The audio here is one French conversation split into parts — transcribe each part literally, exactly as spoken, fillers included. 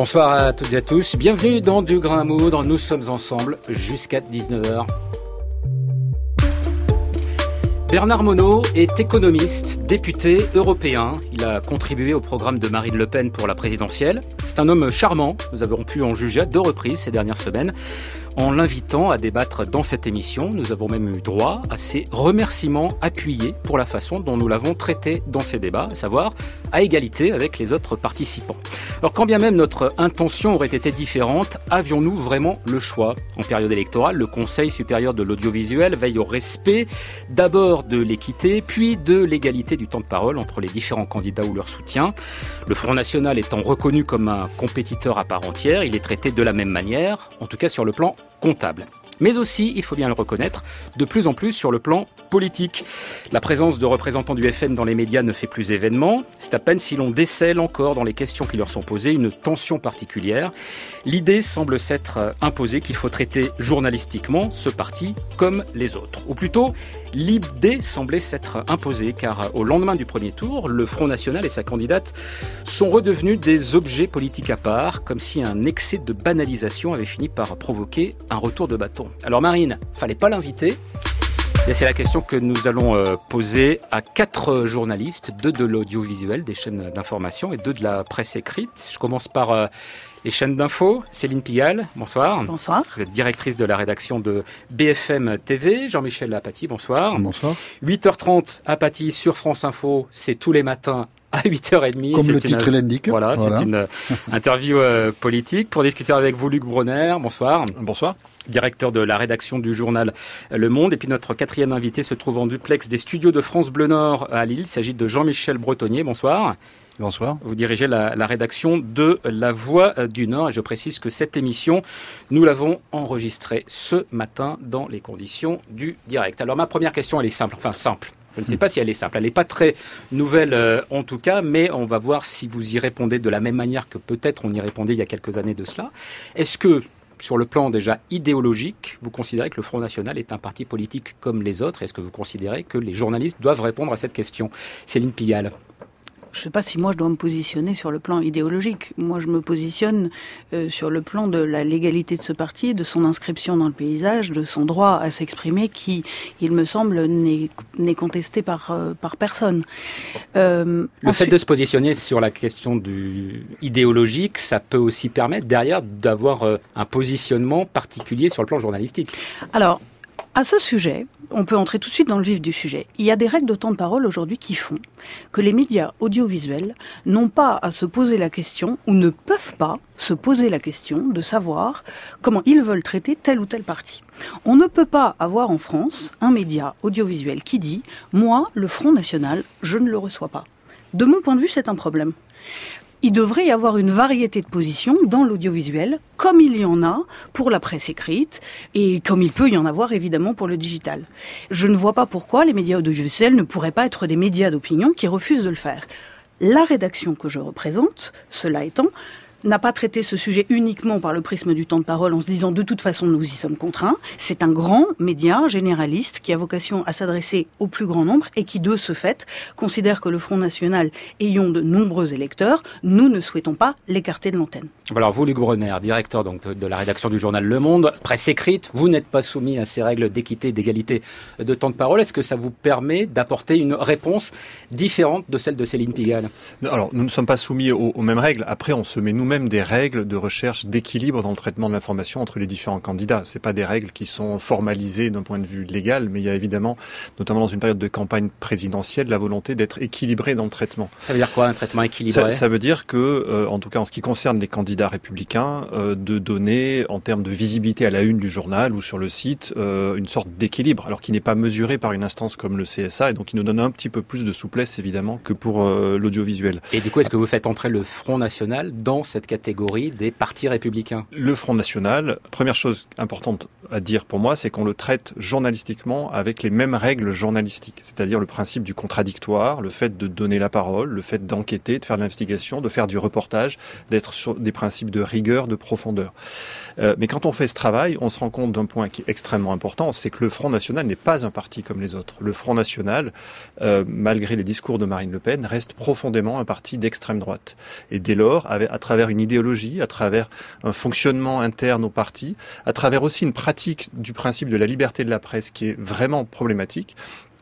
Bonsoir à toutes et à tous, bienvenue dans Du Grain à Moudre, nous sommes ensemble jusqu'à dix-neuf heures. Bernard Monod est économiste, député européen. Il a contribué au programme de Marine Le Pen pour la présidentielle. C'est un homme charmant, nous avons pu en juger à deux reprises ces dernières semaines. En l'invitant à débattre dans cette émission, nous avons même eu droit à ses remerciements appuyés pour la façon dont nous l'avons traité dans ces débats, à savoir à égalité avec les autres participants. Alors quand bien même notre intention aurait été différente, avions-nous vraiment le choix ? En période électorale, le Conseil supérieur de l'audiovisuel veille au respect d'abord de l'équité, puis de l'égalité du temps de parole entre les différents candidats ou leur soutien. Le Front National étant reconnu comme un compétiteur à part entière, il est traité de la même manière, en tout cas sur le plan comptable. Mais aussi, il faut bien le reconnaître, de plus en plus sur le plan politique. La présence de représentants du F N dans les médias ne fait plus événement. C'est à peine si l'on décèle encore dans les questions qui leur sont posées une tension particulière. L'idée semble s'être imposée qu'il faut traiter journalistiquement ce parti comme les autres. Ou plutôt, l'idée semblait s'être imposée car au lendemain du premier tour, le Front National et sa candidate sont redevenus des objets politiques à part, comme si un excès de banalisation avait fini par provoquer un retour de bâton. Alors Marine, fallait pas l'inviter ? Et c'est la question que nous allons euh, poser à quatre journalistes, deux de l'audiovisuel, des chaînes d'information et deux de la presse écrite. Je commence par euh, les chaînes d'info. Céline Pigalle, bonsoir. Bonsoir. Vous êtes directrice de la rédaction de B F M T V. Jean-Michel Apathy, bonsoir. Bonsoir. huit heures trente, Apathy sur France Info, c'est tous les matins à huit heures trente. Comme c'est le titre une, l'indique. Voilà, voilà. C'est une euh, interview euh, politique. Pour discuter avec vous, Luc Bronner, bonsoir. Bonsoir. Directeur de la rédaction du journal Le Monde. Et puis notre quatrième invité se trouve en duplex des studios de France Bleu Nord à Lille. Il s'agit de Jean-Michel Bretonnier. Bonsoir. Bonsoir. Vous dirigez la, la rédaction de La Voix du Nord. Et je précise que cette émission, nous l'avons enregistrée ce matin dans les conditions du direct. Alors ma première question, elle est simple. Enfin simple. Je ne sais pas si elle est simple. Elle n'est pas très nouvelle euh, en tout cas, mais on va voir si vous y répondez de la même manière que peut-être on y répondait il y a quelques années de cela. Est-ce que, sur le plan déjà idéologique, vous considérez que le Front National est un parti politique comme les autres ? Est-ce que vous considérez que les journalistes doivent répondre à cette question ? Céline Pigalle. Je ne sais pas si moi je dois me positionner sur le plan idéologique. Moi je me positionne euh, sur le plan de la légalité de ce parti, de son inscription dans le paysage, de son droit à s'exprimer qui, il me semble, n'est, n'est contesté par, euh, par personne. Euh, le ensuite... fait de se positionner sur la question du idéologique, ça peut aussi permettre derrière d'avoir euh, un positionnement particulier sur le plan journalistique. Alors, à ce sujet, on peut entrer tout de suite dans le vif du sujet. Il y a des règles de temps de parole aujourd'hui qui font que les médias audiovisuels n'ont pas à se poser la question, ou ne peuvent pas se poser la question de savoir comment ils veulent traiter telle ou telle partie. On ne peut pas avoir en France un média audiovisuel qui dit « Moi, le Front National, je ne le reçois pas ». De mon point de vue, c'est un problème. Il devrait y avoir une variété de positions dans l'audiovisuel, comme il y en a pour la presse écrite, et comme il peut y en avoir évidemment pour le digital. Je ne vois pas pourquoi les médias audiovisuels ne pourraient pas être des médias d'opinion qui refusent de le faire. La rédaction que je représente, cela étant, n'a pas traité ce sujet uniquement par le prisme du temps de parole en se disant de toute façon nous y sommes contraints. C'est un grand média généraliste qui a vocation à s'adresser au plus grand nombre et qui de ce fait considère que le Front National ayant de nombreux électeurs, nous ne souhaitons pas l'écarter de l'antenne. Alors vous, Luc Bronner, directeur donc de la rédaction du journal Le Monde, presse écrite, vous n'êtes pas soumis à ces règles d'équité et d'égalité de temps de parole. Est-ce que ça vous permet d'apporter une réponse différente de celle de Céline Pigalle ? Alors nous ne sommes pas soumis aux, aux mêmes règles. Après, on se met nous-mêmes même des règles de recherche d'équilibre dans le traitement de l'information entre les différents candidats. C'est pas des règles qui sont formalisées d'un point de vue légal, mais il y a évidemment, notamment dans une période de campagne présidentielle, la volonté d'être équilibré dans le traitement. Ça veut dire quoi, un traitement équilibré ? ça, ça veut dire que, euh, en tout cas en ce qui concerne les candidats républicains, euh, de donner, en termes de visibilité à la une du journal ou sur le site, euh, une sorte d'équilibre, alors qui n'est pas mesuré par une instance comme le C S A, et donc qui nous donne un petit peu plus de souplesse, évidemment, que pour euh, l'audiovisuel. Et du coup, est-ce que vous faites entrer le Front National dans cette catégorie des partis républicains ? Le Front National, première chose importante à dire pour moi, c'est qu'on le traite journalistiquement avec les mêmes règles journalistiques, c'est-à-dire le principe du contradictoire, le fait de donner la parole, le fait d'enquêter, de faire de l'investigation, de faire du reportage, d'être sur des principes principe de rigueur, de profondeur. Euh, mais quand on fait ce travail, on se rend compte d'un point qui est extrêmement important, c'est que le Front National n'est pas un parti comme les autres. Le Front National, euh, malgré les discours de Marine Le Pen, reste profondément un parti d'extrême droite. Et dès lors, à travers une idéologie, à travers un fonctionnement interne au parti, à travers aussi une pratique du principe de la liberté de la presse qui est vraiment problématique,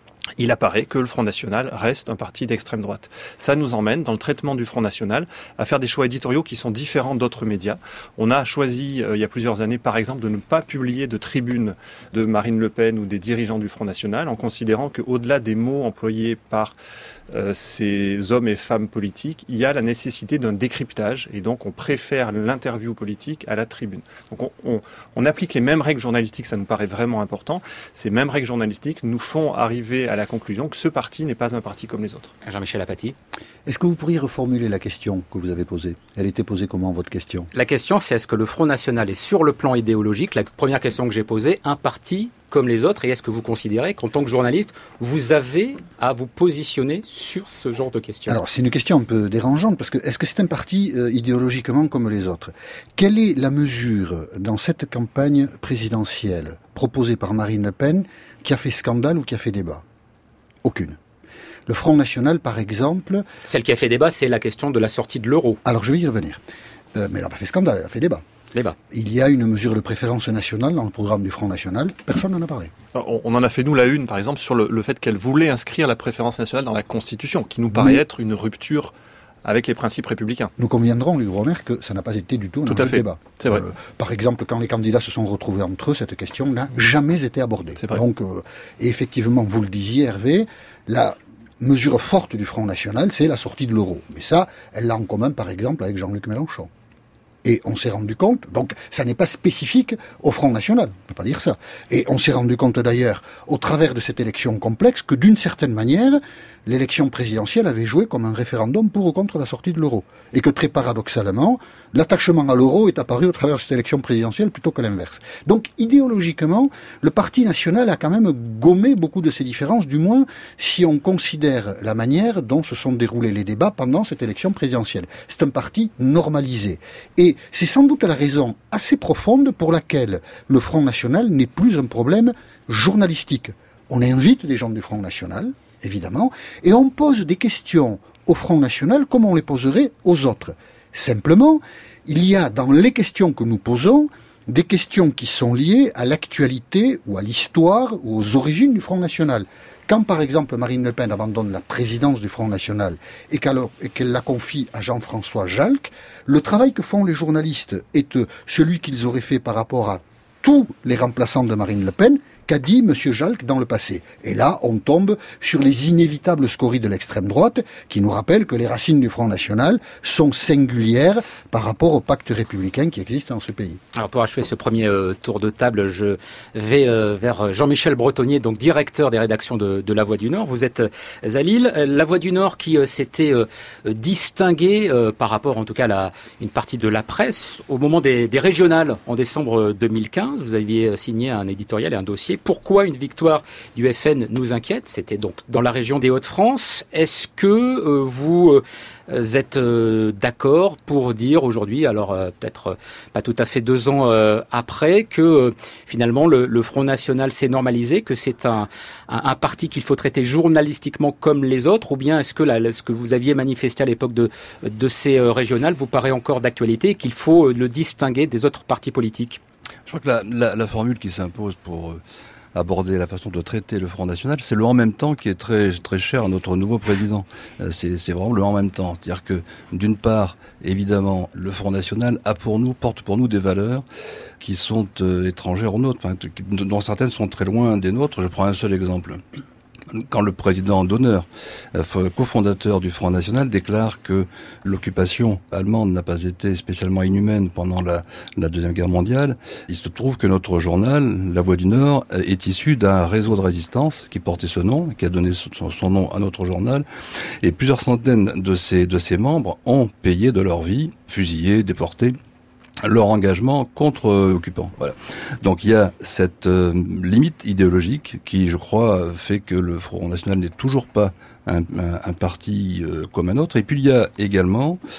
il apparaît que le Front National reste un parti d'extrême droite. Ça nous emmène, dans le traitement du Front National, à faire des choix éditoriaux qui sont différents d'autres médias. On a choisi, euh, il y a plusieurs années, par exemple, de ne pas publier de tribunes de Marine Le Pen ou des dirigeants du Front National, en considérant qu'au-delà des mots employés par euh, ces hommes et femmes politiques, il y a la nécessité d'un décryptage, et donc on préfère l'interview politique à la tribune. Donc on, on, on applique les mêmes règles journalistiques, ça nous paraît vraiment important. Ces mêmes règles journalistiques nous font arriver à la conclusion que ce parti n'est pas un parti comme les autres. Jean-Michel Apathy. Est-ce que vous pourriez reformuler la question que vous avez posée ? Elle était posée comment, votre question ? La question, c'est est-ce que le Front National est sur le plan idéologique ? La première question que j'ai posée, un parti comme les autres, et est-ce que vous considérez qu'en tant que journaliste, vous avez à vous positionner sur ce genre de questions ? Alors, c'est une question un peu dérangeante, parce que est-ce que c'est un parti euh, idéologiquement comme les autres ? Quelle est la mesure dans cette campagne présidentielle proposée par Marine Le Pen qui a fait scandale ou qui a fait débat ? Aucune. Le Front National, par exemple... Celle qui a fait débat, c'est la question de la sortie de l'euro. Alors, je vais y revenir. Euh, mais elle n'a pas fait scandale, elle a fait débat. Débat. Il y a une mesure de préférence nationale dans le programme du Front National. Personne n'en a parlé. On, on en a fait, nous, la une, par exemple, sur le, le fait qu'elle voulait inscrire la préférence nationale dans la Constitution, qui nous paraît oui. être une rupture avec les principes républicains. Nous conviendrons, Luc Brunner, que ça n'a pas été du tout un tout à fait. débat. C'est vrai. Euh, par exemple, quand les candidats se sont retrouvés entre eux, cette question n'a jamais été abordée. C'est vrai. Donc, euh, et effectivement, vous le disiez, Hervé, la mesure forte du Front National, c'est la sortie de l'euro. Mais ça, elle l'a en commun, par exemple, avec Jean-Luc Mélenchon. Et on s'est rendu compte, donc ça n'est pas spécifique au Front National, on ne peut pas dire ça. Et on s'est rendu compte d'ailleurs, au travers de cette élection complexe, que d'une certaine manière, l'élection présidentielle avait joué comme un référendum pour ou contre la sortie de l'euro. Et que très paradoxalement, l'attachement à l'euro est apparu au travers de cette élection présidentielle plutôt que l'inverse. Donc idéologiquement, le Parti national a quand même gommé beaucoup de ces différences, du moins si on considère la manière dont se sont déroulés les débats pendant cette élection présidentielle. C'est un parti normalisé. Et c'est sans doute la raison assez profonde pour laquelle le Front National n'est plus un problème journalistique. On invite des gens du Front National, évidemment, et on pose des questions au Front National comme on les poserait aux autres. Simplement, il y a dans les questions que nous posons des questions qui sont liées à l'actualité ou à l'histoire ou aux origines du Front National. Quand, par exemple, Marine Le Pen abandonne la présidence du Front National et qu'elle, et qu'elle la confie à Jean-François Jalc, le travail que font les journalistes est celui qu'ils auraient fait par rapport à tous les remplaçants de Marine Le Pen, qu'a dit M. Jalc dans le passé. Et là, on tombe sur les inévitables scories de l'extrême droite, qui nous rappellent que les racines du Front National sont singulières par rapport au pacte républicain qui existe dans ce pays. Alors pour achever ce premier euh, tour de table, je vais euh, vers Jean-Michel Bretonnier, donc directeur des rédactions de, de La Voix du Nord. Vous êtes euh, à Lille. La Voix du Nord qui euh, s'était euh, distinguée euh, par rapport en tout cas à la, une partie de la presse au moment des, des régionales en décembre deux mille quinze. Vous aviez signé un éditorial et un dossier. Pourquoi une victoire du F N nous inquiète ? C'était donc dans la région des Hauts-de-France. Est-ce que euh, vous euh, êtes euh, d'accord pour dire aujourd'hui, alors euh, peut-être euh, pas tout à fait deux ans euh, après, que euh, finalement le, le Front National s'est normalisé, que c'est un, un, un parti qu'il faut traiter journalistiquement comme les autres, ou bien est-ce que la, ce que vous aviez manifesté à l'époque de, de ces euh, régionales vous paraît encore d'actualité et qu'il faut euh, le distinguer des autres partis politiques ? Je crois que la, la, la formule qui s'impose pour euh, aborder la façon de traiter le Front National, c'est le en même temps qui est très très cher à notre nouveau président. Euh, c'est, c'est vraiment le en même temps. C'est-à-dire que, d'une part, évidemment, le Front National a pour nous, porte pour nous des valeurs qui sont euh, étrangères aux nôtres, enfin, dont certaines sont très loin des nôtres. Je prends un seul exemple. Quand le président d'honneur, euh, cofondateur du Front National, déclare que l'occupation allemande n'a pas été spécialement inhumaine pendant la, la Deuxième Guerre mondiale, il se trouve que notre journal, La Voix du Nord, est issu d'un réseau de résistance qui portait ce nom, qui a donné son, son nom à notre journal, et plusieurs centaines de ses, de ses membres ont payé de leur vie, fusillés, déportés, leur engagement contre euh, occupants. Voilà. Donc il y a cette euh, limite idéologique qui, je crois, fait que le Front National n'est toujours pas un, un, un parti euh, comme un autre. Et puis il y a également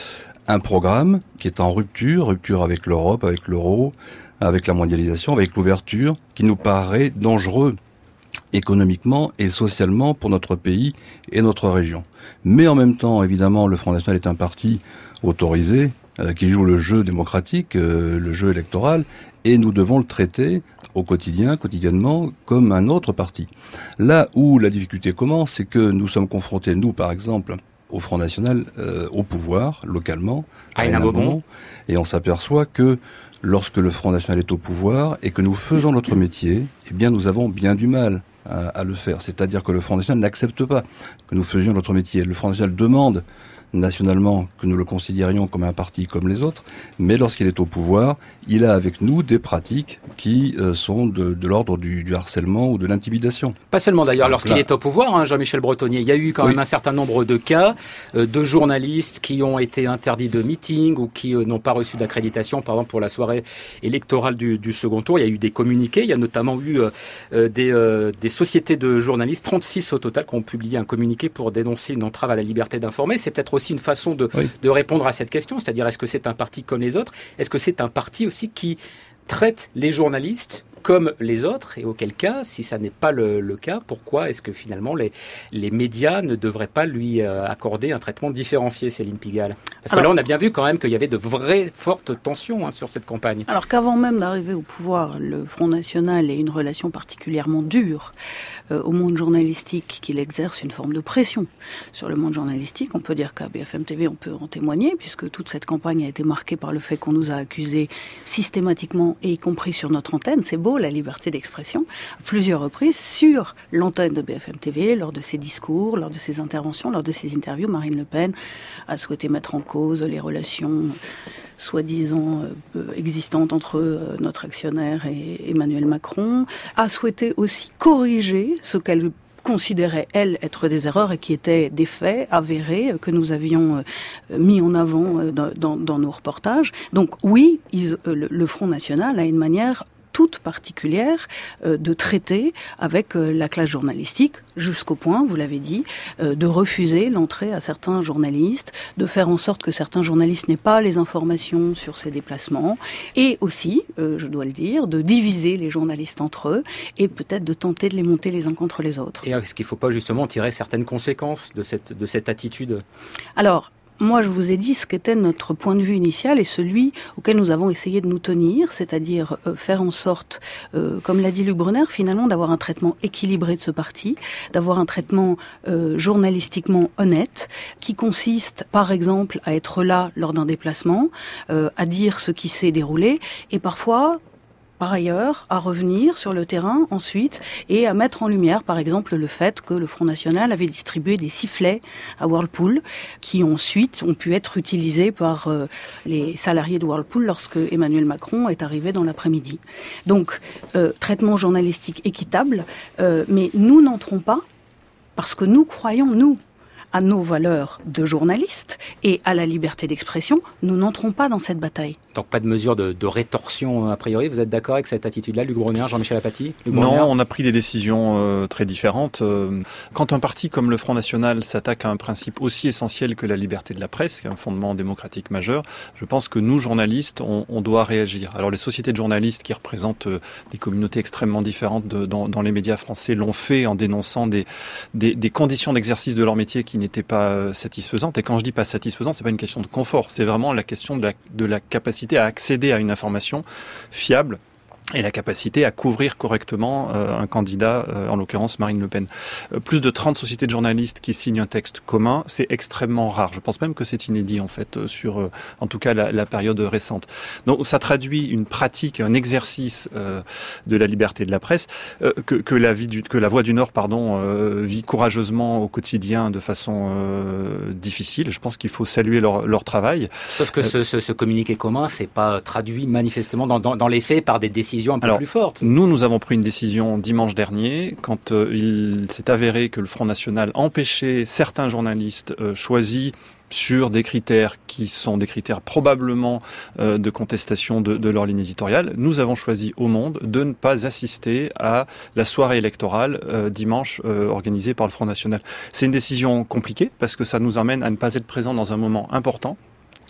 un programme qui est en rupture, rupture avec l'Europe, avec l'euro, avec la mondialisation, avec l'ouverture, qui nous paraît dangereux économiquement et socialement pour notre pays et notre région. Mais en même temps, évidemment, le Front National est un parti autorisé, euh, qui joue le jeu démocratique, euh, le jeu électoral, et nous devons le traiter au quotidien, quotidiennement, comme un autre parti. Là où la difficulté commence, c'est que nous sommes confrontés, nous par exemple, au Front National, euh, au pouvoir, localement, à Hénin-Beaumont, et on s'aperçoit que lorsque le Front National est au pouvoir et que nous faisons notre métier, eh bien nous avons bien du mal à, à le faire. C'est-à-dire que le Front National n'accepte pas que nous faisions notre métier. Le Front National demande nationalement que nous le considérions comme un parti comme les autres, mais lorsqu'il est au pouvoir, il a avec nous des pratiques qui euh, sont de, de l'ordre du, du harcèlement ou de l'intimidation. Pas seulement d'ailleurs, lorsqu'il est au pouvoir, hein, Jean-Michel Bretonnier, il y a eu quand oui. même un certain nombre de cas euh, de journalistes qui ont été interdits de meeting ou qui euh, n'ont pas reçu d'accréditation, par exemple pour la soirée électorale du, du second tour. Il y a eu des communiqués, il y a notamment eu euh, des, euh, des sociétés de journalistes, trente-six au total, qui ont publié un communiqué pour dénoncer une entrave à la liberté d'informer. C'est peut-être aussi une façon de, oui. de répondre à cette question, c'est-à-dire est-ce que c'est un parti comme les autres ? Est-ce que c'est un parti aussi qui traite les journalistes comme les autres, et auquel cas, si ça n'est pas le, le cas, pourquoi est-ce que finalement les, les médias ne devraient pas lui euh, accorder un traitement différencié, Céline Pigalle ? Parce alors, que là, on a bien vu quand même qu'il y avait de vraies fortes tensions hein, sur cette campagne. Alors qu'avant même d'arriver au pouvoir, le Front National ait une relation particulièrement dure euh, au monde journalistique, qu'il exerce une forme de pression sur le monde journalistique. On peut dire qu'à B F M T V, on peut en témoigner, puisque toute cette campagne a été marquée par le fait qu'on nous a accusés systématiquement, et y compris sur notre antenne. C'est beau, la liberté d'expression, à plusieurs reprises, sur l'antenne de B F M T V, lors de ses discours, lors de ses interventions, lors de ses interviews. Marine Le Pen a souhaité mettre en cause les relations soi-disant euh, existantes entre euh, notre actionnaire et Emmanuel Macron, a souhaité aussi corriger ce qu'elle considérait, elle, être des erreurs et qui étaient des faits avérés que nous avions euh, mis en avant euh, dans, dans, dans nos reportages. Donc oui, ils, euh, le, le Front National a une manière toute particulière euh, de traiter avec euh, la classe journalistique, jusqu'au point, vous l'avez dit, euh, de refuser l'entrée à certains journalistes, de faire en sorte que certains journalistes n'aient pas les informations sur ces déplacements, et aussi, euh, je dois le dire, de diviser les journalistes entre eux, et peut-être de tenter de les monter les uns contre les autres. Et est-ce qu'il ne faut pas justement tirer certaines conséquences de cette, de cette attitude ? Alors, moi, je vous ai dit ce qu'était notre point de vue initial et celui auquel nous avons essayé de nous tenir, c'est-à-dire euh, faire en sorte, euh, comme l'a dit Luc Brunner, finalement d'avoir un traitement équilibré de ce parti, d'avoir un traitement euh, journalistiquement honnête, qui consiste, par exemple, à être là lors d'un déplacement, euh, à dire ce qui s'est déroulé, et parfois, par ailleurs, à revenir sur le terrain ensuite et à mettre en lumière, par exemple, le fait que le Front National avait distribué des sifflets à Whirlpool qui ensuite ont pu être utilisés par euh, les salariés de Whirlpool lorsque Emmanuel Macron est arrivé dans l'après-midi. Donc, euh, traitement journalistique équitable, euh, mais nous n'entrons pas parce que nous croyons, nous, à nos valeurs de journalistes et à la liberté d'expression, nous n'entrons pas dans cette bataille. Donc pas de mesure de, de rétorsion a priori. Vous êtes d'accord avec cette attitude-là, Luc Brunner, Jean-Michel Apathy ? Non, on a pris des décisions euh, très différentes. Euh, quand un parti comme le Front National s'attaque à un principe aussi essentiel que la liberté de la presse, qui est un fondement démocratique majeur, je pense que nous, journalistes, on, on doit réagir. Alors les sociétés de journalistes qui représentent euh, des communautés extrêmement différentes de, dans, dans les médias français l'ont fait en dénonçant des, des, des conditions d'exercice de leur métier qui n'étaient pas satisfaisantes. Et quand je dis pas satisfaisant, c'est pas une question de confort, c'est vraiment la question de la, de la capacité à accéder à une information fiable et la capacité à couvrir correctement euh, un candidat, euh, en l'occurrence Marine Le Pen. Euh, plus de trente sociétés de journalistes qui signent un texte commun, c'est extrêmement rare. Je pense même que c'est inédit en fait, euh, sur euh, en tout cas la, la période récente. Donc ça traduit une pratique, un exercice euh, de la liberté de la presse euh, que, que, la vie du, que la Voix du Nord pardon, euh, vit courageusement au quotidien de façon euh, difficile. Je pense qu'il faut saluer leur, leur travail. Sauf que euh, ce, ce, ce communiqué commun, c'est pas traduit manifestement dans, dans, dans les faits par des décisions un peu Alors, plus forte. Nous, nous avons pris une décision dimanche dernier quand euh, il s'est avéré que le Front National empêchait certains journalistes euh, choisis sur des critères qui sont des critères probablement euh, de contestation de, de leur ligne éditoriale. Nous avons choisi au Monde de ne pas assister à la soirée électorale euh, dimanche euh, organisée par le Front National. C'est une décision compliquée parce que ça nous amène à ne pas être présents dans un moment important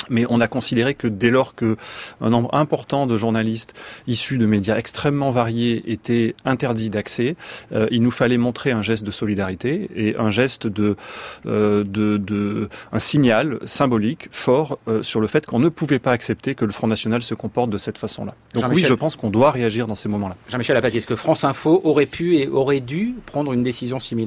Mais on a considéré que dès lors que un nombre important de journalistes issus de médias extrêmement variés étaient interdits d'accès, euh, il nous fallait montrer un geste de solidarité et un geste de, euh, de, de un signal symbolique fort euh, sur le fait qu'on ne pouvait pas accepter que le Front National se comporte de cette façon-là. Donc oui, je pense qu'on doit réagir dans ces moments-là. Jean-Michel Apathy, est-ce que France Info aurait pu et aurait dû prendre une décision similaire ?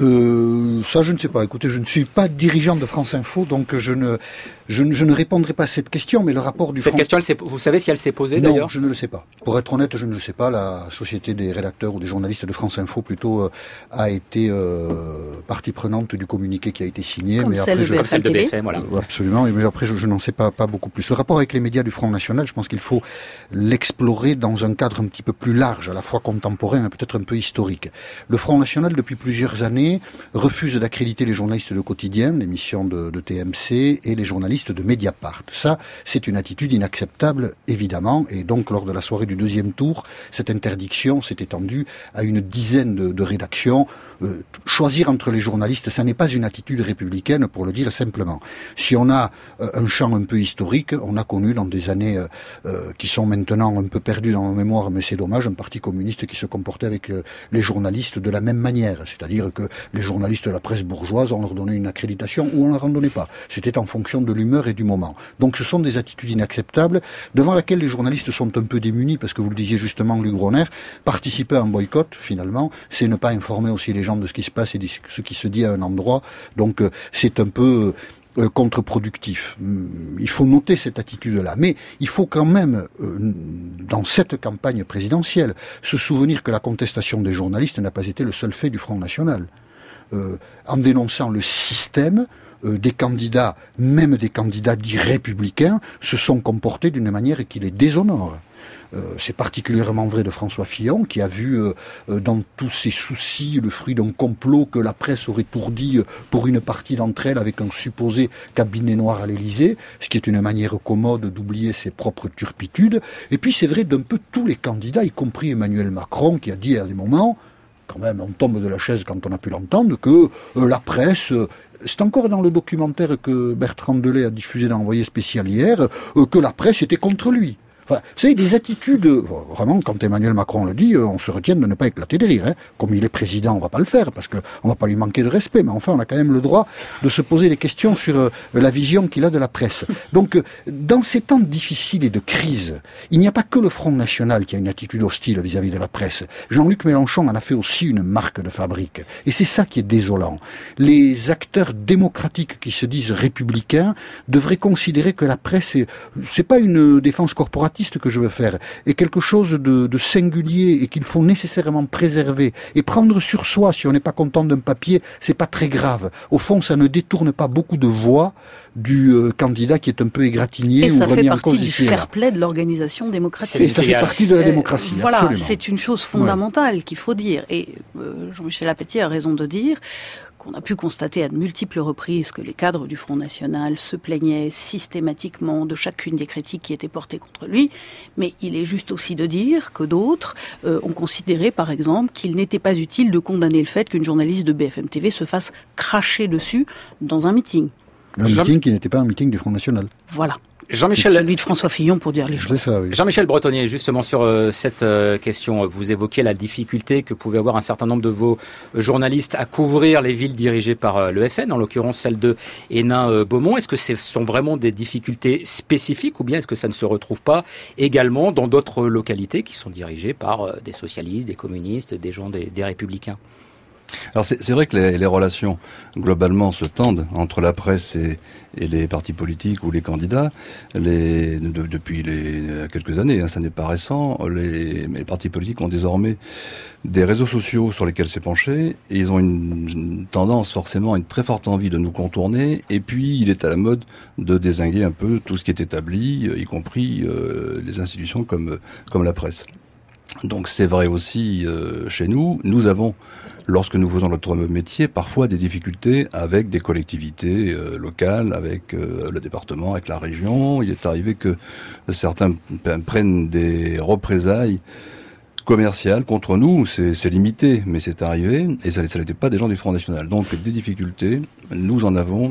Euh, ça, je ne sais pas. Écoutez, je ne suis pas dirigeant de France Info, donc je ne, je ne, je ne répondrai pas à cette question, mais le rapport du Cette Front... question, elle s'est, vous savez si elle s'est posée non, d'ailleurs ? Je ne le sais pas. Pour être honnête, je ne le sais pas. La Société des rédacteurs ou des journalistes de France Info, plutôt, euh, a été euh, partie prenante du communiqué qui a été signé. Comme mais celle après, de je... Comme celle de B F M, voilà. Euh, absolument, mais après, je, je n'en sais pas, pas beaucoup plus. Le rapport avec les médias du Front National, je pense qu'il faut l'explorer dans un cadre un petit peu plus large, à la fois contemporain et peut-être un peu historique. Le Front National, depuis plusieurs années, refuse d'accréditer les journalistes de quotidien, l'émission de, de T M C, et les journalistes de Mediapart. Ça, c'est une attitude inacceptable, évidemment, et donc lors de la soirée du deuxième tour, cette interdiction s'est étendue à une dizaine de, de rédactions. Euh, choisir entre les journalistes, ça n'est pas une attitude républicaine, pour le dire simplement. Si on a euh, un champ un peu historique, on a connu dans des années euh, euh, qui sont maintenant un peu perdues dans nos mémoires, mais c'est dommage, un parti communiste qui se comportait avec euh, les journalistes de la même manière, c'est-à-dire que les journalistes de la presse bourgeoise, on leur donnait une accréditation ou on ne leur en donnait pas. C'était en fonction de l'humeur et du moment. Donc ce sont des attitudes inacceptables devant lesquelles les journalistes sont un peu démunis, parce que vous le disiez justement, Luc Bronner, participer à un boycott, finalement, c'est ne pas informer aussi les gens de ce qui se passe et de ce qui se dit à un endroit. Donc euh, c'est un peu... Euh, contre-productif. Il faut noter cette attitude-là. Mais il faut quand même, euh, dans cette campagne présidentielle, se souvenir que la contestation des journalistes n'a pas été le seul fait du Front National. Euh, en dénonçant le système, euh, des candidats, même des candidats dits républicains, se sont comportés d'une manière qui les déshonore. Euh, c'est particulièrement vrai de François Fillon, qui a vu euh, dans tous ses soucis le fruit d'un complot que la presse aurait ourdi pour une partie d'entre elles avec un supposé cabinet noir à l'Élysée, ce qui est une manière commode d'oublier ses propres turpitudes. Et puis c'est vrai d'un peu tous les candidats, y compris Emmanuel Macron, qui a dit à des moments, quand même on tombe de la chaise quand on a pu l'entendre, que euh, la presse... Euh, c'est encore dans le documentaire que Bertrand Delay a diffusé dans Envoyé spécial hier, euh, que la presse était contre lui. Enfin, vous savez, des attitudes, vraiment, quand Emmanuel Macron le dit, on se retient de ne pas éclater de rire. Hein. Comme il est président, on va pas le faire, parce qu'on va pas lui manquer de respect, mais enfin, on a quand même le droit de se poser des questions sur euh, la vision qu'il a de la presse. Donc, euh, dans ces temps difficiles et de crise, il n'y a pas que le Front National qui a une attitude hostile vis-à-vis de la presse. Jean-Luc Mélenchon en a fait aussi une marque de fabrique. Et c'est ça qui est désolant. Les acteurs démocratiques qui se disent républicains devraient considérer que la presse, est, c'est pas une défense corporative que je veux faire, est quelque chose de, de singulier et qu'il faut nécessairement préserver et prendre sur soi. Si on n'est pas content d'un papier, c'est pas très grave. Au fond, ça ne détourne pas beaucoup de voix du euh, candidat qui est un peu égratigné ou remis en cause. Et ça fait partie du fair play de l'organisation démocratique. Et ça fait partie de la démocratie. Euh, voilà, absolument. C'est une chose fondamentale ouais. qu'il faut dire. Et euh, Jean-Michel Apathy a raison de dire qu'on a pu constater à de multiples reprises que les cadres du Front National se plaignaient systématiquement de chacune des critiques qui étaient portées contre lui, mais il est juste aussi de dire que d'autres euh, ont considéré, par exemple, qu'il n'était pas utile de condamner le fait qu'une journaliste de B F M T V se fasse cracher dessus dans un meeting. Un Jean... meeting qui n'était pas un meeting du Front National. Voilà. Jean-Michel, celui de François Fillon pour dire les choses. Ça, oui. Jean-Michel Bretonnier, justement sur euh, cette euh, question, vous évoquez la difficulté que pouvaient avoir un certain nombre de vos journalistes à couvrir les villes dirigées par euh, le F N, en l'occurrence celle de Hénin-Beaumont. Est-ce que ce sont vraiment des difficultés spécifiques ou bien est-ce que ça ne se retrouve pas également dans d'autres localités qui sont dirigées par euh, des socialistes, des communistes, des gens des, des républicains ? Alors c'est, c'est vrai que les, les relations globalement se tendent entre la presse et, et les partis politiques ou les candidats les, de, depuis les, quelques années, hein, ça n'est pas récent. Les, les partis politiques ont désormais des réseaux sociaux sur lesquels s'épancher et ils ont une, une tendance forcément, une très forte envie de nous contourner et puis il est à la mode de dézinguer un peu tout ce qui est établi, y compris euh, les institutions comme, comme la presse. Donc c'est vrai aussi euh, chez nous, nous avons, lorsque nous faisons notre métier, parfois des difficultés avec des collectivités euh, locales, avec euh, le département, avec la région. Il est arrivé que certains p- prennent des représailles commerciales contre nous, c'est, c'est limité, mais c'est arrivé, et ça, ça n'était pas des gens du Front National. Donc des difficultés, nous en avons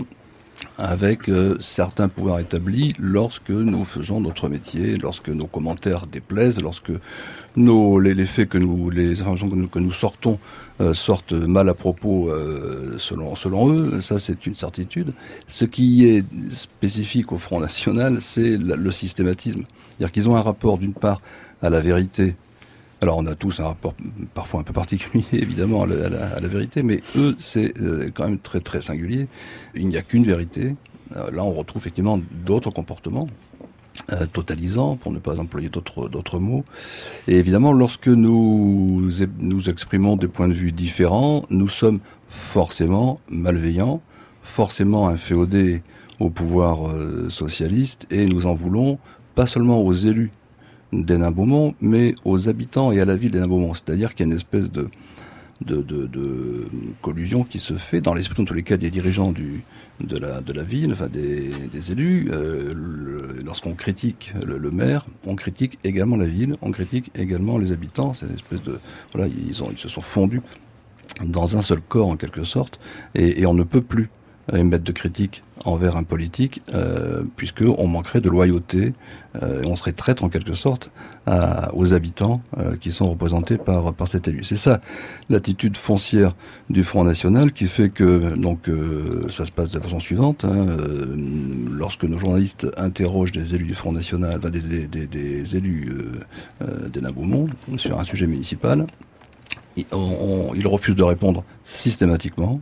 avec euh, certains pouvoirs établis lorsque nous faisons notre métier, lorsque nos commentaires déplaisent, lorsque nos, les, les faits que nous, les informations que nous, que nous sortons euh, sortent mal à propos euh, selon, selon eux. Ça, c'est une certitude. Ce qui est spécifique au Front National, c'est la, le systématisme. C'est-à-dire qu'ils ont un rapport, d'une part, à la vérité. Alors, on a tous un rapport parfois un peu particulier, évidemment, à la, à la, à la vérité, mais eux, c'est euh, quand même très, très singulier. Il n'y a qu'une vérité. Euh, là, on retrouve effectivement d'autres comportements, euh, totalisants, pour ne pas employer d'autres, d'autres mots. Et évidemment, lorsque nous, nous exprimons des points de vue différents, nous sommes forcément malveillants, forcément inféodés au pouvoir euh, socialiste, et nous en voulons pas seulement aux élus d'Hénin-Beaumont, mais aux habitants et à la ville d'Hénin-Beaumont. C'est-à-dire qu'il y a une espèce de, de, de, de collusion qui se fait dans l'esprit, en tous les cas, des dirigeants du, de, la, de la ville, enfin des, des élus. Euh, le, lorsqu'on critique le, le maire, on critique également la ville, on critique également les habitants. C'est une espèce de... Voilà, ils, ont, ils se sont fondus dans un seul corps, en quelque sorte, et, et on ne peut plus émettre de critiques envers un politique, euh, puisqu'on manquerait de loyauté, euh, on serait traître en quelque sorte à, aux habitants euh, qui sont représentés par, par cet élu. C'est ça l'attitude foncière du Front National qui fait que donc euh, ça se passe de la façon suivante. Hein, euh, lorsque nos journalistes interrogent des élus du Front National, enfin des, des, des, des élus euh, euh, d'Hénin-Beaumont sur un sujet municipal, ils, on, on, ils refusent de répondre systématiquement.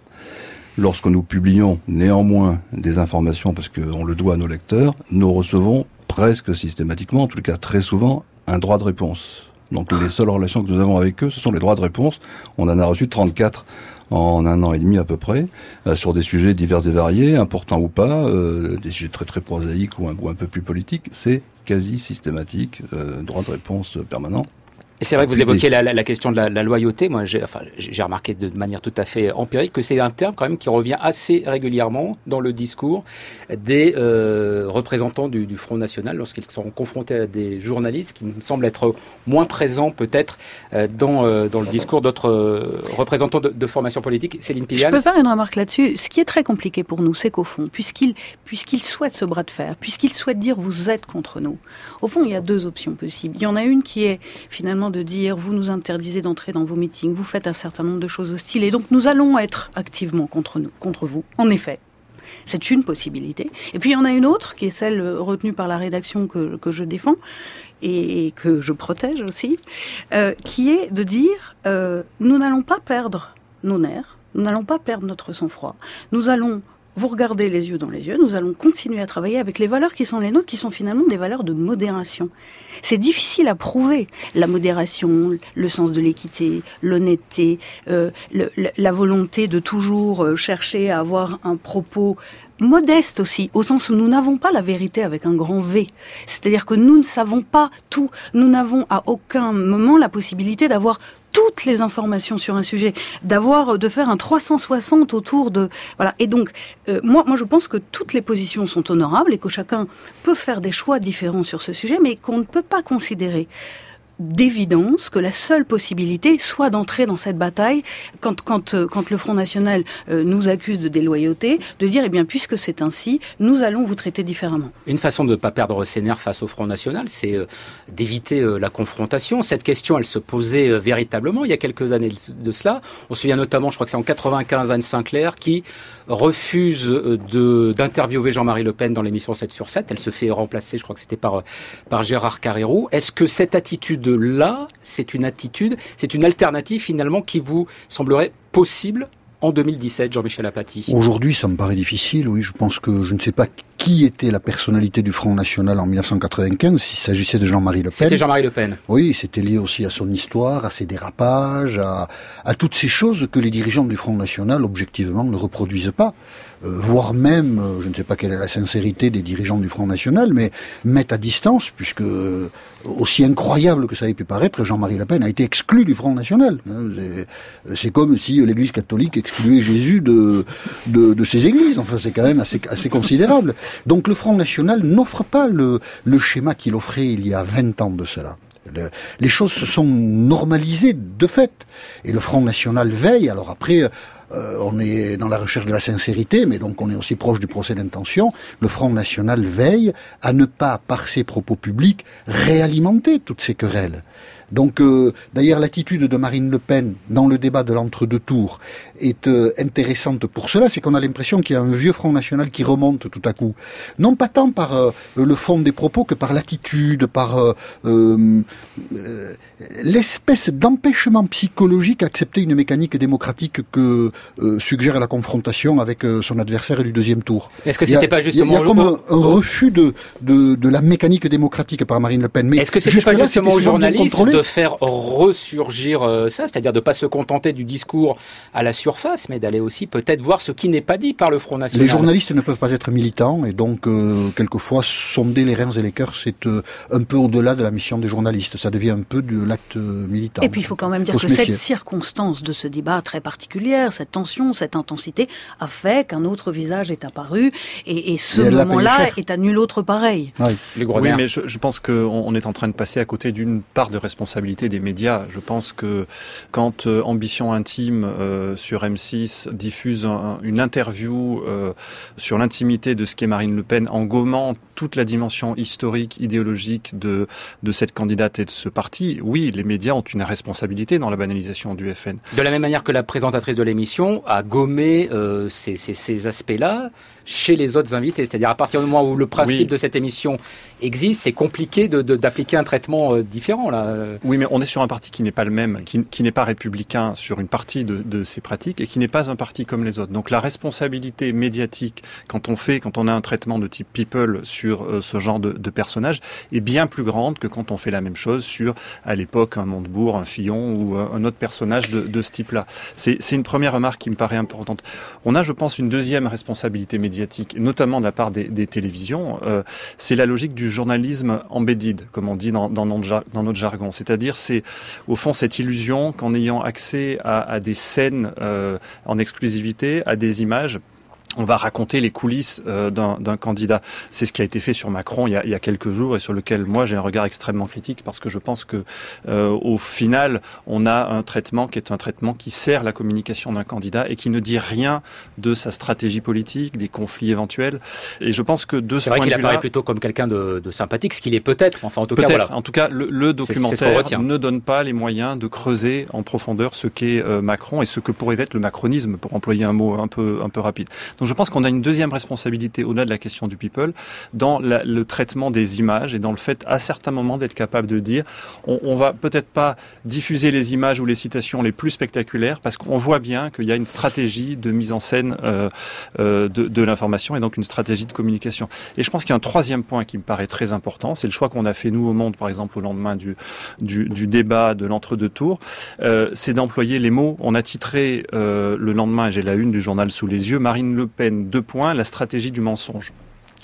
Lorsque nous publions néanmoins des informations, parce qu'on le doit à nos lecteurs, nous recevons presque systématiquement, en tout cas très souvent, un droit de réponse. Donc les seules relations que nous avons avec eux, ce sont les droits de réponse. On en a reçu trente-quatre en un an et demi à peu près, euh, sur des sujets divers et variés, importants ou pas, euh, des sujets très très prosaïques ou un, ou un peu plus politiques. C'est quasi systématique, euh, droit de réponse permanent. Et c'est vrai que vous évoquez la, la, la question de la, la loyauté. Moi, j'ai, enfin, j'ai remarqué de manière tout à fait empirique que c'est un terme quand même qui revient assez régulièrement dans le discours des euh, représentants du, du Front National lorsqu'ils sont confrontés à des journalistes qui me semblent être moins présents peut-être euh, dans, euh, dans le discours d'autres euh, représentants de, de formations politiques. Céline Piliane. Je peux faire une remarque là-dessus. Ce qui est très compliqué pour nous, c'est qu'au fond, puisqu'ils, puisqu'ils souhaitent ce bras de fer, puisqu'ils souhaitent dire vous êtes contre nous, au fond, il y a deux options possibles. Il y en a une qui est finalement de dire vous nous interdisez d'entrer dans vos meetings, vous faites un certain nombre de choses hostiles et donc nous allons être activement contre nous, contre vous. En effet, c'est une possibilité. Et puis il y en a une autre qui est celle retenue par la rédaction que, que je défends et que je protège aussi, euh, qui est de dire euh, nous n'allons pas perdre nos nerfs, nous n'allons pas perdre notre sang-froid, nous allons vous regardez les yeux dans les yeux, nous allons continuer à travailler avec les valeurs qui sont les nôtres, qui sont finalement des valeurs de modération. C'est difficile à prouver, la modération, le sens de l'équité, l'honnêteté, euh, le, la volonté de toujours chercher à avoir un propos modeste aussi, au sens où nous n'avons pas la vérité avec un grand V. C'est-à-dire que nous ne savons pas tout, nous n'avons à aucun moment la possibilité d'avoir toutes les informations sur un sujet, d'avoir, de faire un trois cent soixante autour de, voilà. Et donc, euh, moi, moi, je pense que toutes les positions sont honorables et que chacun peut faire des choix différents sur ce sujet, mais qu'on ne peut pas considérer d'évidence que la seule possibilité soit d'entrer dans cette bataille quand quand euh, quand le Front National euh, nous accuse de déloyauté, de dire eh bien puisque c'est ainsi, nous allons vous traiter différemment. Une façon de ne pas perdre ses nerfs face au Front National, c'est euh, d'éviter euh, la confrontation. Cette question, elle se posait euh, véritablement il y a quelques années de cela. On se souvient notamment, je crois que c'est en quatre-vingt-quinze, Anne Sinclair qui refuse euh, de d'interviewer Jean-Marie Le Pen dans l'émission sept sur sept. Elle se fait remplacer, je crois que c'était par par Gérard Carrérou. Est-ce que cette attitude de là, c'est une attitude, c'est une alternative finalement qui vous semblerait possible en deux mille dix-sept, Jean-Michel Apathy? Aujourd'hui, ça me paraît difficile, oui. Je pense que je ne sais pas qui était la personnalité du Front National en dix-neuf cent quatre-vingt-quinze, s'il s'agissait de Jean-Marie Le Pen. C'était Jean-Marie Le Pen. Oui, c'était lié aussi à son histoire, à ses dérapages, à, à toutes ces choses que les dirigeants du Front National, objectivement, ne reproduisent pas. Euh, voire même, euh, je ne sais pas quelle est la sincérité des dirigeants du Front National, mais mettent à distance, puisque, euh, aussi incroyable que ça ait pu paraître, Jean-Marie Le Pen a été exclu du Front National. Hein, c'est, c'est comme si l'Église catholique excluait Jésus de, de, de ses églises. Enfin, c'est quand même assez, assez considérable. Donc le Front National n'offre pas le, le schéma qu'il offrait il y a vingt ans de cela. Le, les choses se sont normalisées de fait. Et le Front National veille. Alors après, euh, on est dans la recherche de la sincérité, mais donc on est aussi proche du procès d'intention. Le Front National veille à ne pas, par ses propos publics, réalimenter toutes ces querelles. Donc, euh, d'ailleurs, l'attitude de Marine Le Pen dans le débat de l'entre-deux tours est euh, intéressante pour cela. C'est qu'on a l'impression qu'il y a un vieux Front National qui remonte tout à coup. Non pas tant par euh, le fond des propos que par l'attitude, par euh, euh, euh, l'espèce d'empêchement psychologique à accepter une mécanique démocratique que euh, suggère la confrontation avec euh, son adversaire du deuxième tour. Est-ce que c'était pas justement... Il y a, il y a comme un, un refus de, de, de la mécanique démocratique par Marine Le Pen. Mais est-ce que c'était pas justement aux journalistes de faire ressurgir euh, ça, c'est-à-dire de ne pas se contenter du discours à la surface, mais d'aller aussi peut-être voir ce qui n'est pas dit par le Front National. Les journalistes ne peuvent pas être militants, et donc euh, quelquefois sonder les reins et les cœurs, c'est euh, un peu au-delà de la mission des journalistes. Ça devient un peu de l'acte militant. Et puis il faut quand même dire que cette circonstance de ce débat très particulière, cette tension, cette intensité, a fait qu'un autre visage est apparu, et, et ce et moment-là est à nul autre pareil. Oui, oui mais je, je pense qu'on on est en train de passer à côté d'une part de responsabilité responsabilité des médias. Je pense que quand euh, Ambition Intime euh, sur M six diffuse un, une interview euh, sur l'intimité de ce qu'est Marine Le Pen en gommant toute la dimension historique, idéologique de, de cette candidate et de ce parti, oui, les médias ont une responsabilité dans la banalisation du F N. De la même manière que la présentatrice de l'émission a gommé euh, ces, ces, ces aspects-là chez les autres invités. C'est-à-dire à partir du moment où le principe oui. de cette émission existe, c'est compliqué de, de, d'appliquer un traitement euh, différent. Là. Oui, mais on est sur un parti qui n'est pas le même, qui, qui n'est pas républicain sur une partie de, de ses pratiques et qui n'est pas un parti comme les autres. Donc la responsabilité médiatique, quand on fait, quand on a un traitement de type people sur euh, ce genre de, de personnage, est bien plus grande que quand on fait la même chose sur, à l'époque, un Montebourg, un Fillon ou euh, un autre personnage de, de ce type-là. C'est, c'est une première remarque qui me paraît importante. On a, je pense, une deuxième responsabilité médiatique, notamment de la part des, des télévisions, euh, c'est la logique du journalisme embedded, comme on dit dans, dans, notre, dans notre jargon. C'est-à-dire, c'est au fond cette illusion qu'en ayant accès à, à des scènes euh, en exclusivité, à des images, on va raconter les coulisses euh, d'un, d'un candidat. C'est ce qui a été fait sur Macron il y a, il y a quelques jours et sur lequel moi j'ai un regard extrêmement critique parce que je pense que euh, au final on a un traitement qui est un traitement qui sert la communication d'un candidat et qui ne dit rien de sa stratégie politique, des conflits éventuels. Et je pense que de c'est ce vrai point qu'il de vue-là, apparaît plutôt comme quelqu'un de, de sympathique, ce qu'il est peut-être. Enfin en tout peut-être. cas voilà. En tout cas le, le documentaire c'est, c'est ne donne pas les moyens de creuser en profondeur ce qu'est euh, Macron et ce que pourrait être le macronisme, pour employer un mot un peu un peu rapide. Donc je pense qu'on a une deuxième responsabilité au-delà de la question du people dans la, le traitement des images et dans le fait à certains moments d'être capable de dire on, on va peut-être pas diffuser les images ou les citations les plus spectaculaires parce qu'on voit bien qu'il y a une stratégie de mise en scène euh, euh, de, de l'information et donc une stratégie de communication. Et je pense qu'il y a un troisième point qui me paraît très important, c'est le choix qu'on a fait nous au Monde par exemple au lendemain du, du, du débat de l'entre-deux tours, euh, c'est d'employer les mots. On a titré euh, le lendemain, et j'ai la une du journal sous les yeux, Marine Le Pen, deux points, la stratégie du mensonge. Pourquoi ?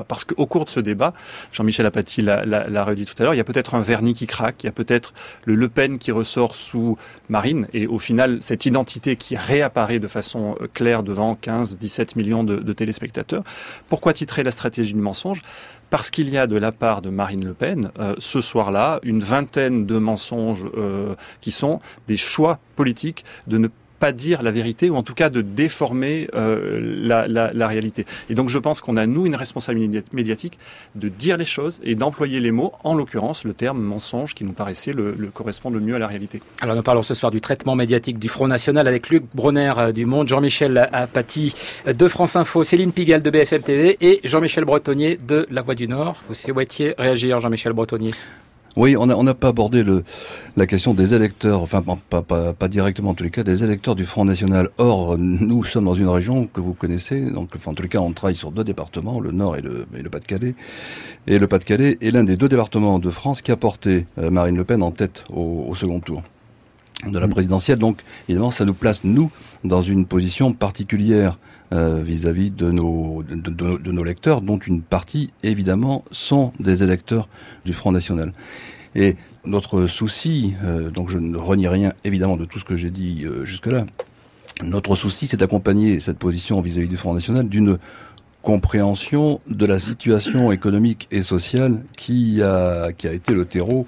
Parce qu'au cours de ce débat, Jean-Michel Apathy l'a, l'a, l'a redit tout à l'heure, il y a peut-être un vernis qui craque, il y a peut-être le Le Pen qui ressort sous Marine, et au final, cette identité qui réapparaît de façon claire devant quinze à dix-sept millions de, de téléspectateurs. Pourquoi titrer la stratégie du mensonge ? Parce qu'il y a de la part de Marine Le Pen, euh, ce soir-là, une vingtaine de mensonges euh, qui sont des choix politiques de ne pas dire la vérité ou en tout cas de déformer euh, la, la, la réalité. Et donc je pense qu'on a nous une responsabilité médiatique de dire les choses et d'employer les mots, en l'occurrence le terme mensonge qui nous paraissait le, le correspondre le mieux à la réalité. Alors nous parlons ce soir du traitement médiatique du Front National avec Luc Brunner du Monde, Jean-Michel Apathy de France Info, Céline Pigalle de B F M T V et Jean-Michel Bretonnier de La Voix du Nord. Vous souhaitiez réagir, Jean-Michel Bretonnier ? Oui, on n'a on a pas abordé le, la question des électeurs, enfin pas, pas, pas directement en tous les cas, des électeurs du Front National. Or, nous sommes dans une région que vous connaissez, donc enfin, en tous les cas on travaille sur deux départements, le Nord et le, et le Pas-de-Calais. Et le Pas-de-Calais est l'un des deux départements de France qui a porté euh, Marine Le Pen en tête au, au second tour de la présidentielle. Donc évidemment ça nous place, nous, dans une position particulière Euh, vis-à-vis de nos, de, de, de nos lecteurs, dont une partie, évidemment, sont des électeurs du Front National. Et notre souci, euh, donc je ne renie rien, évidemment, de tout ce que j'ai dit euh, jusque-là, notre souci, c'est d'accompagner cette position vis-à-vis du Front National d'une compréhension de la situation économique et sociale qui a, qui a été le terreau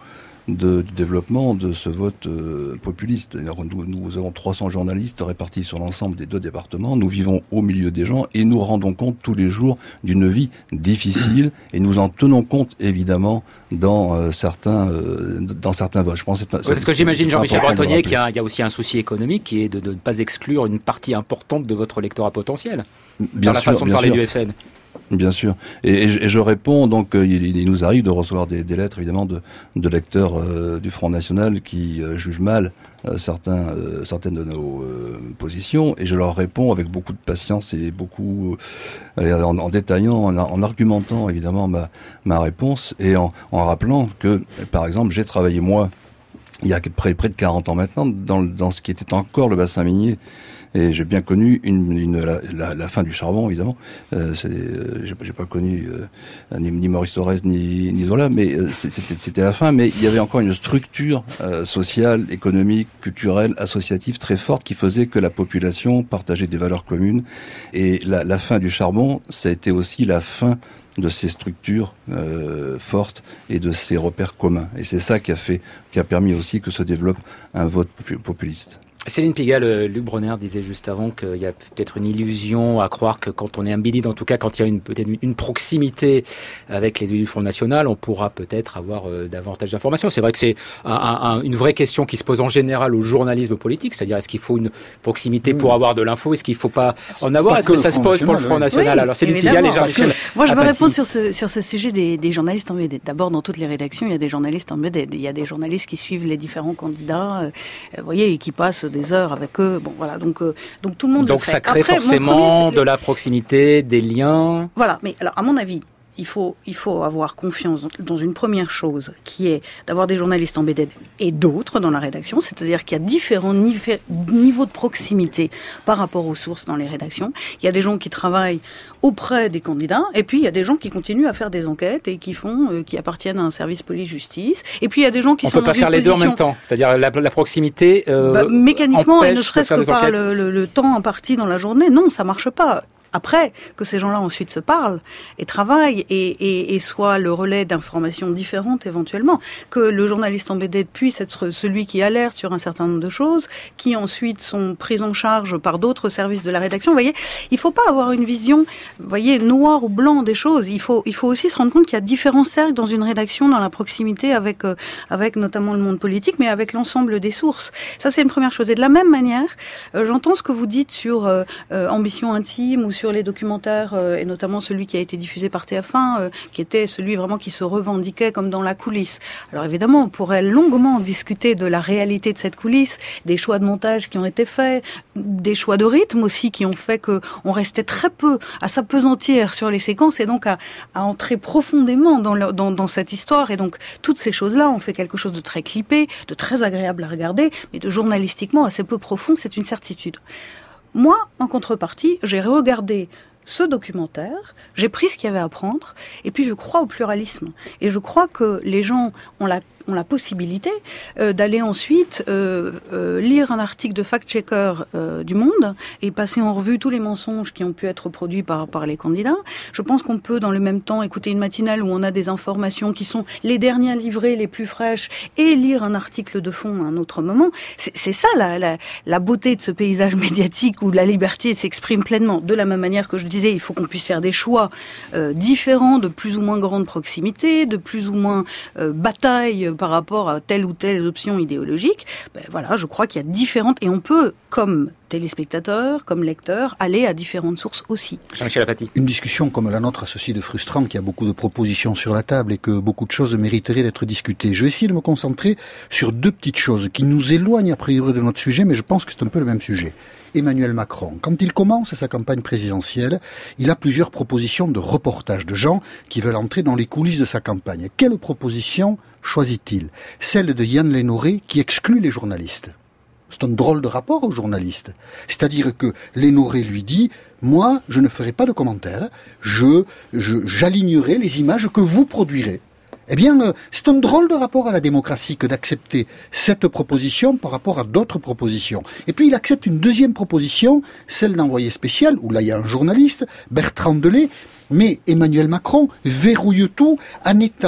de, du développement de ce vote euh, populiste. Nous, nous avons trois cents journalistes répartis sur l'ensemble des deux départements. Nous vivons au milieu des gens et nous rendons compte tous les jours d'une vie difficile et nous en tenons compte évidemment dans euh, certains euh, dans certains votes. Je pense que c'est, oui, parce que j'imagine, Jean-Michel Bretonnier, qu'il y a, il y a aussi un souci économique qui est de, de ne pas exclure une partie importante de votre électorat potentiel bien dans sûr, la façon de parler sûr. du F N. Bien sûr. Et, et, je, et je réponds, donc, euh, il, il nous arrive de recevoir des, des lettres, évidemment, de, de lecteurs euh, du Front National qui euh, jugent mal euh, certains, euh, certaines de nos euh, positions, et je leur réponds avec beaucoup de patience et beaucoup, euh, en, en détaillant, en, en argumentant, évidemment, ma, ma réponse, et en, en rappelant que, par exemple, j'ai travaillé, moi, il y a près, près de quarante ans maintenant, dans, dans ce qui était encore le bassin minier. Et j'ai bien connu une, une, la, la, la fin du charbon, évidemment. Euh, c'est, euh, j'ai, j'ai pas connu euh, ni, ni Maurice Thorez ni, ni Zola, mais euh, c'était, c'était la fin. Mais il y avait encore une structure euh, sociale, économique, culturelle, associative très forte qui faisait que la population partageait des valeurs communes. Et la, la fin du charbon, ça a été aussi la fin de ces structures euh, fortes et de ces repères communs. Et c'est ça qui a fait, qui a permis aussi que se développe un vote populiste. Céline Pigalle, Luc Bronner disait juste avant qu'il y a peut-être une illusion à croire que quand on est imbécile, en tout cas quand il y a une, peut-être une proximité avec les élus du Front National, on pourra peut-être avoir euh, davantage d'informations. C'est vrai que c'est un, un, une vraie question qui se pose en général au journalisme politique, c'est-à-dire est-ce qu'il faut une proximité pour avoir de l'info, est-ce qu'il ne faut pas en avoir, pas est-ce que, que ça se pose pour le Front National? Oui, Alors Céline Pigalle et Jean-Michel. Moi je veux répondre sur ce, sur ce sujet des, des journalistes en vedette. D'abord, dans toutes les rédactions, il y a des journalistes en vedette. Il y a des journalistes qui suivent les différents candidats, euh, vous voyez, et qui passent des heures avec eux. Bon, voilà, donc, euh, donc tout le monde donc le fait. Ça crée Après, forcément premier, de la proximité, des liens. Voilà, mais alors à mon avis, il faut, il faut avoir confiance dans une première chose, qui est d'avoir des journalistes embedded et d'autres dans la rédaction, c'est-à-dire qu'il y a différents niveaux de proximité par rapport aux sources dans les rédactions. Il y a des gens qui travaillent auprès des candidats, et puis il y a des gens qui continuent à faire des enquêtes et qui font, euh, qui appartiennent à un service police-justice. Et puis il y a des gens qui on sont peut pas dans faire une les position... deux en même temps, c'est-à-dire la, la proximité. Euh, bah, mécaniquement et ne serait-ce que par le, le, le temps imparti dans la journée, non, ça marche pas. Après, que ces gens-là ensuite se parlent et travaillent et, et, et soient le relais d'informations différentes éventuellement, que le journaliste embedded puisse être celui qui alerte sur un certain nombre de choses, qui ensuite sont prises en charge par d'autres services de la rédaction. Vous voyez, il faut pas avoir une vision, vous voyez, noir ou blanc des choses. Il faut, il faut aussi se rendre compte qu'il y a différents cercles dans une rédaction, dans la proximité avec, euh, avec notamment le monde politique, mais avec l'ensemble des sources. Ça, c'est une première chose. Et de la même manière, euh, j'entends ce que vous dites sur euh, euh, Ambition intime ou sur sur les documentaires, euh, et notamment celui qui a été diffusé par T F un, euh, qui était celui vraiment qui se revendiquait comme dans la coulisse. Alors évidemment, on pourrait longuement discuter de la réalité de cette coulisse, des choix de montage qui ont été faits, des choix de rythme aussi qui ont fait qu'on restait très peu à s'apesantir sur les séquences et donc à, à entrer profondément dans, le, dans, dans cette histoire. Et donc, toutes ces choses-là ont fait quelque chose de très clippé, de très agréable à regarder, mais de journalistiquement assez peu profond, c'est une certitude. Moi, en contrepartie, j'ai regardé ce documentaire, j'ai pris ce qu'il y avait à prendre, et puis je crois au pluralisme. Et je crois que les gens ont la ont la possibilité euh, d'aller ensuite euh, euh, lire un article de fact-checker euh, du Monde et passer en revue tous les mensonges qui ont pu être produits par, par les candidats. Je pense qu'on peut dans le même temps écouter une matinale où on a des informations qui sont les dernières livrées, les plus fraîches, et lire un article de fond à un autre moment. C'est, c'est ça la, la, la beauté de ce paysage médiatique où la liberté s'exprime pleinement. De la même manière que je disais, il faut qu'on puisse faire des choix euh, différents, de plus ou moins grande proximité, de plus ou moins euh, bataille par rapport à telle ou telle option idéologique. Ben voilà, je crois qu'il y a différentes, et on peut, comme téléspectateur, comme lecteur, aller à différentes sources aussi. Jean-Michel Apathy. Une discussion comme la nôtre a ceci de frustrant qu'il y a beaucoup de propositions sur la table et que beaucoup de choses mériteraient d'être discutées. Je vais essayer de me concentrer sur deux petites choses qui nous éloignent a priori de notre sujet, mais je pense que c'est un peu le même sujet. Emmanuel Macron, quand il commence sa campagne présidentielle, il a plusieurs propositions de reportage de gens qui veulent entrer dans les coulisses de sa campagne. Quelle proposition choisit-il? Celle de Yann Lénoré qui exclut les journalistes. C'est un drôle de rapport aux journalistes. C'est-à-dire que Lénoré lui dit « Moi, je ne ferai pas de commentaires, je, je, j'alignerai les images que vous produirez. » Eh bien, c'est un drôle de rapport à la démocratie que d'accepter cette proposition par rapport à d'autres propositions. Et puis il accepte une deuxième proposition, celle d'envoyé spécial, où là il y a un journaliste, Bertrand Delay, mais Emmanuel Macron verrouille tout en étant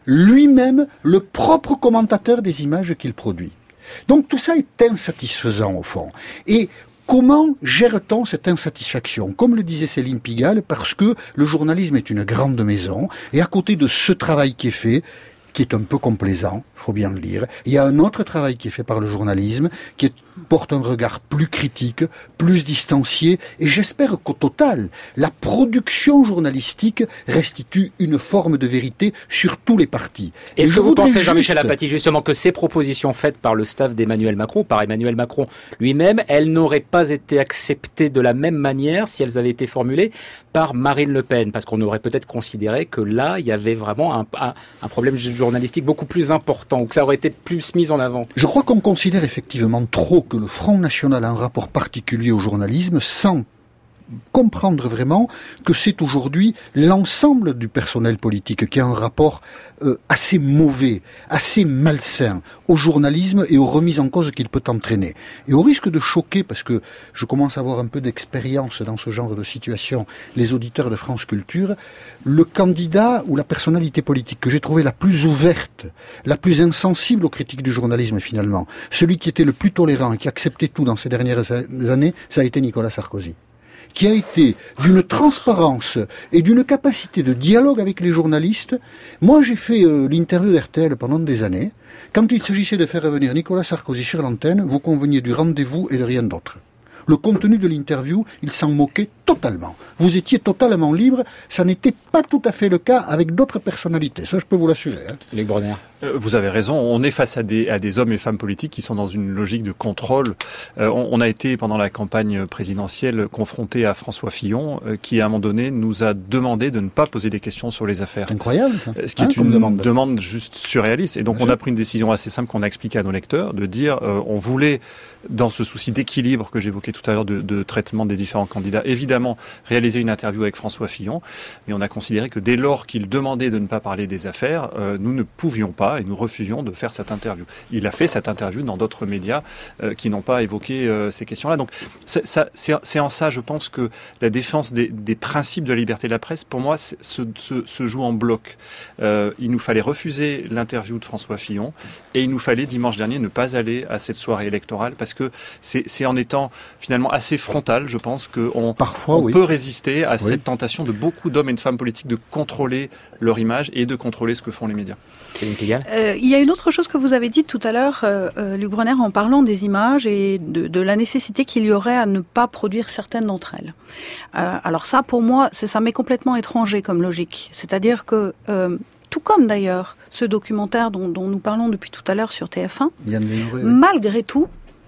lui-même le propre commentateur des images qu'il produit. Donc tout ça est insatisfaisant au fond. Et comment gère-t-on cette insatisfaction ? Comme le disait Céline Pigalle, parce que le journalisme est une grande maison, et à côté de ce travail qui est fait, qui est un peu complaisant, il faut bien le dire, il y a un autre travail qui est fait par le journalisme, qui est, porte un regard plus critique, plus distancié, et j'espère qu'au total, la production journalistique restitue une forme de vérité sur tous les partis. Est-ce et que vous pensez, juste... Jean-Michel Apathy, justement, que ces propositions faites par le staff d'Emmanuel Macron, par Emmanuel Macron lui-même, elles n'auraient pas été acceptées de la même manière si elles avaient été formulées par Marine Le Pen? Parce qu'on aurait peut-être considéré que là, il y avait vraiment un, un, un problème journalistique beaucoup plus important, ou que ça aurait été plus mis en avant. Je crois qu'on considère effectivement trop que le Front National a un rapport particulier au journalisme sans comprendre vraiment que c'est aujourd'hui l'ensemble du personnel politique qui a un rapport euh, assez mauvais, assez malsain au journalisme et aux remises en cause qu'il peut entraîner. Et au risque de choquer, parce que je commence à avoir un peu d'expérience dans ce genre de situation, les auditeurs de France Culture, le candidat ou la personnalité politique que j'ai trouvé la plus ouverte, la plus insensible aux critiques du journalisme finalement, celui qui était le plus tolérant et qui acceptait tout dans ces dernières années, ça a été Nicolas Sarkozy, qui a été d'une transparence et d'une capacité de dialogue avec les journalistes. Moi, j'ai fait euh, l'interview d'R T L pendant des années. Quand il s'agissait de faire revenir Nicolas Sarkozy sur l'antenne, vous conveniez du rendez-vous et de rien d'autre. Le contenu de l'interview, il s'en moquait totalement. Vous étiez totalement libre, ça n'était pas tout à fait le cas avec d'autres personnalités, ça je peux vous l'assurer. Hein. Luc Brunner. Euh, vous avez raison, on est face à des, à des hommes et femmes politiques qui sont dans une logique de contrôle. Euh, on, on a été, pendant la campagne présidentielle, confronté à François Fillon, euh, qui à un moment donné nous a demandé de ne pas poser des questions sur les affaires. C'est incroyable ça. Ce qui hein, est une demande. demande juste surréaliste. Et donc Bien on sûr. a pris une décision assez simple qu'on a expliqué à nos lecteurs, de dire euh, on voulait, dans ce souci d'équilibre que j'évoquais tout à l'heure, de, de traitement des différents candidats, évidemment réaliser une interview avec François Fillon, mais on a considéré que dès lors qu'il demandait de ne pas parler des affaires, euh, nous ne pouvions pas et nous refusions de faire cette interview. Il a fait cette interview dans d'autres médias euh, qui n'ont pas évoqué euh, ces questions-là. Donc c'est, ça, c'est, c'est en ça, je pense, que la défense des, des principes de la liberté de la presse, pour moi, se, se, se joue en bloc. Euh, il nous fallait refuser l'interview de François Fillon et il nous fallait dimanche dernier ne pas aller à cette soirée électorale parce que c'est, c'est en étant finalement assez frontal, je pense, qu'on Parfois, on oui. peut résister à Oui. cette tentation de beaucoup d'hommes et de femmes politiques de contrôler leur image et de contrôler ce que font les médias. Céline Pigalle. Euh, il y a une autre chose que vous avez dit tout à l'heure, euh, euh, Luc Brunner, en parlant des images et de, de la nécessité qu'il y aurait à ne pas produire certaines d'entre elles. Euh, alors ça, pour moi, c'est, ça m'est complètement étranger comme logique. C'est-à-dire que, euh, tout comme d'ailleurs ce documentaire dont, dont nous parlons depuis tout à l'heure sur T F un, Yann Lénoré, oui. malgré tout,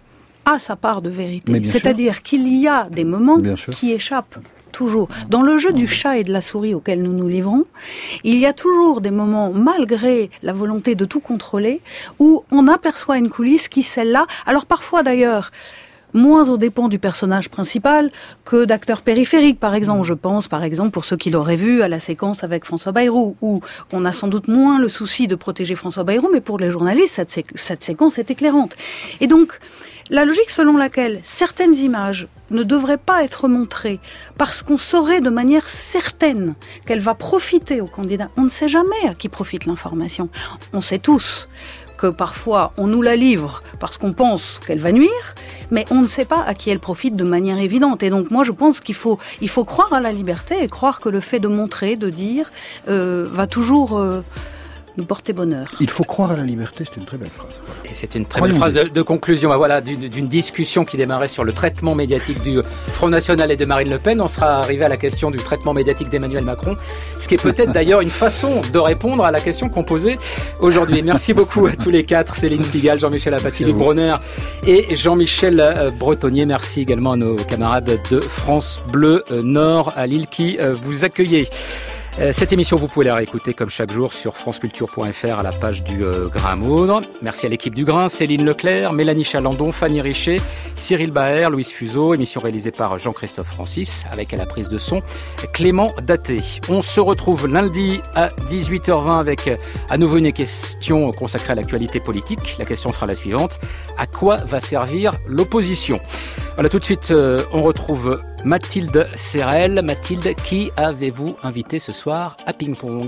a sa part de vérité. C'est-à-dire sûr. qu'il y a des moments qui échappent. Toujours. Dans le jeu du chat et de la souris auquel nous nous livrons, il y a toujours des moments, malgré la volonté de tout contrôler, où on aperçoit une coulisse qui, celle-là, alors parfois d'ailleurs, moins aux dépens du personnage principal que d'acteurs périphériques, par exemple. Je pense, par exemple, pour ceux qui l'auraient vu, à la séquence avec François Bayrou, où on a sans doute moins le souci de protéger François Bayrou, mais pour les journalistes, cette, sé- cette séquence est éclairante. Et donc, la logique selon laquelle certaines images ne devraient pas être montrées parce qu'on saurait de manière certaine qu'elle va profiter au candidat. On ne sait jamais à qui profite l'information. On sait tous que parfois on nous la livre parce qu'on pense qu'elle va nuire, mais on ne sait pas à qui elle profite de manière évidente. Et donc moi je pense qu'il faut, il faut croire à la liberté et croire que le fait de montrer, de dire, euh, va toujours... Euh, nous porter bonheur. Il faut croire à la liberté, c'est une très belle phrase. Et c'est une très belle phrase de, de conclusion. Voilà, d'une, d'une discussion qui démarrait sur le traitement médiatique du Front National et de Marine Le Pen. On sera arrivé à la question du traitement médiatique d'Emmanuel Macron, ce qui est peut-être d'ailleurs une façon de répondre à la question qu'on posait aujourd'hui. Merci beaucoup à tous les quatre, Céline Pigalle, Jean-Michel Apathy, Luc Brunner et Jean-Michel Bretonnier. Merci également à nos camarades de France Bleu Nord à Lille qui vous accueillent. Cette émission, vous pouvez la réécouter comme chaque jour sur franceculture point f r à la page du euh, Grain à moudre. Merci à l'équipe du Grain, Céline Leclerc, Mélanie Chalandon, Fanny Richet, Cyril Baer, Louise Fuseau. Émission réalisée par Jean-Christophe Francis avec à la prise de son Clément Daté. On se retrouve lundi à dix-huit heures vingt avec à nouveau une question consacrée à l'actualité politique. La question sera la suivante. À quoi va servir l'opposition ? Voilà, tout de suite, euh, on retrouve Mathilde Serrel. Mathilde, qui avez-vous invité ce soir à Ping Pong ?